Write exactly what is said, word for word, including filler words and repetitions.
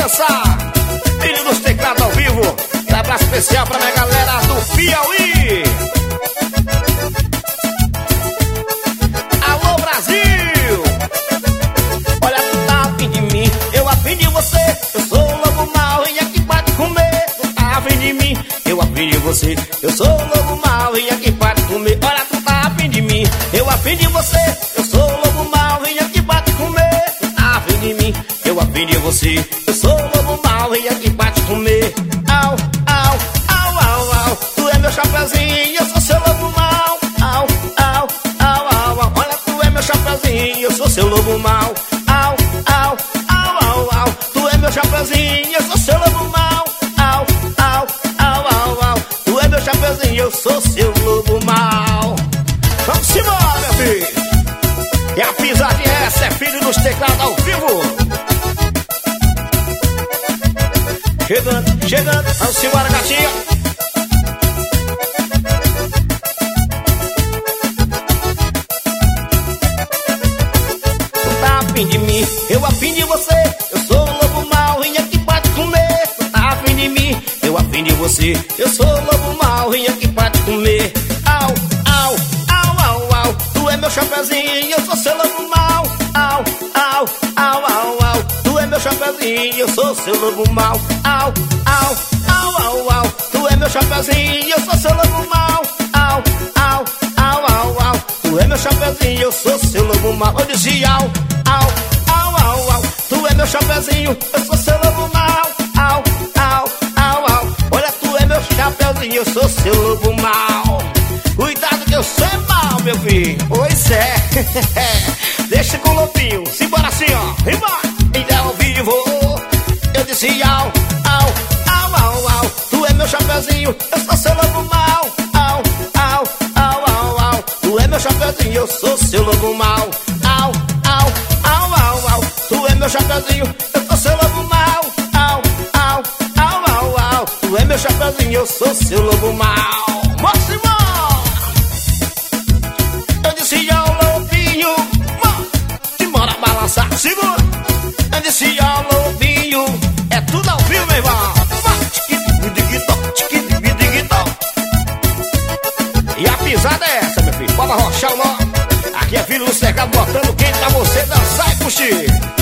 dançar. Filho dos teclados ao vivo. Um abraço especial pra minha galera do Piauí. Alô, Brasil. Olha, tu tá afim de mim, eu afim de você. Eu sou o lobo mau e aqui pra te comer. Tu tá afim de mim, eu afim de você. Eu sou o lobo mau e aqui pra te comer. Olha, tu tá afim de mim, eu afim de você. Eu sou o lobo mau e aqui pra te comer. Tu tá afim de mim, eu afim de você. Eu sou o lobo mau e aqui pra te comer. Au, au, au, au, au. Tu é meu chapeuzinho, eu sou seu lobo mau. Au, au, au, au, au. Olha, tu é meu chapeuzinho, eu sou seu lobo mau. Au, au, au, au, au. Tu é meu chapeuzinho, eu sou seu lobo mau. Au, au, au, au, au. Tu é meu chapeuzinho, eu sou seu lobo mau. Vamos embora, meu filho. E a pisadinha essa é filho dos teclados ao vivo. Chegando, chegando, vamos embora, gatinha. Tu tá afim de mim, eu afim de você. Eu sou o lobo mau e aqui pra te comer. Tu tá afim de mim, eu afim de você. Eu sou o lobo mau e aqui pra te comer. Au, au, au, au, au. Tu é meu chapeuzinho, eu sou seu lobo mau. Au, au, au, au, au. Tu é meu chapeuzinho, eu sou seu lobo mau. Au, au, au, au, au. Tu é meu chapeuzinho, eu sou seu lobo mau. Au, au, au, au, au. Tu é meu chapeuzinho, eu sou seu lobo mau. Eu dizia au, au, au, au, au. Tu é meu chapeuzinho, eu sou seu lobo mau. Au, au, au, au. Olha, tu é meu chapeuzinho, eu sou seu lobo mau. Cuidado que eu sou mau, meu filho. Pois é. Deixa com o lobinho. Simbora assim, ó. Embora. Ainda ao vivo. Eu disse au, au, au, au, au. Tu é meu chapeuzinho, eu sou seu lobo mau. Au, au, au, au, au. Tu é meu chapeuzinho, eu sou seu lobo mau. Au, au, au, au, au. Tu é meu chapeuzinho, eu sou seu lobo mau. Au, au, au, au, au. Tu é meu chapeuzinho, eu sou seu lobo mau. Máximo! Eu disse ao lobinho, simbora balançar, segura. Eu disse ao lobinho, é tudo ao vivo, meu irmão. E a pisada é essa, meu filho. Bora rochar o nó. Aqui é filho do cercado botando quem tá você dançar e puxar.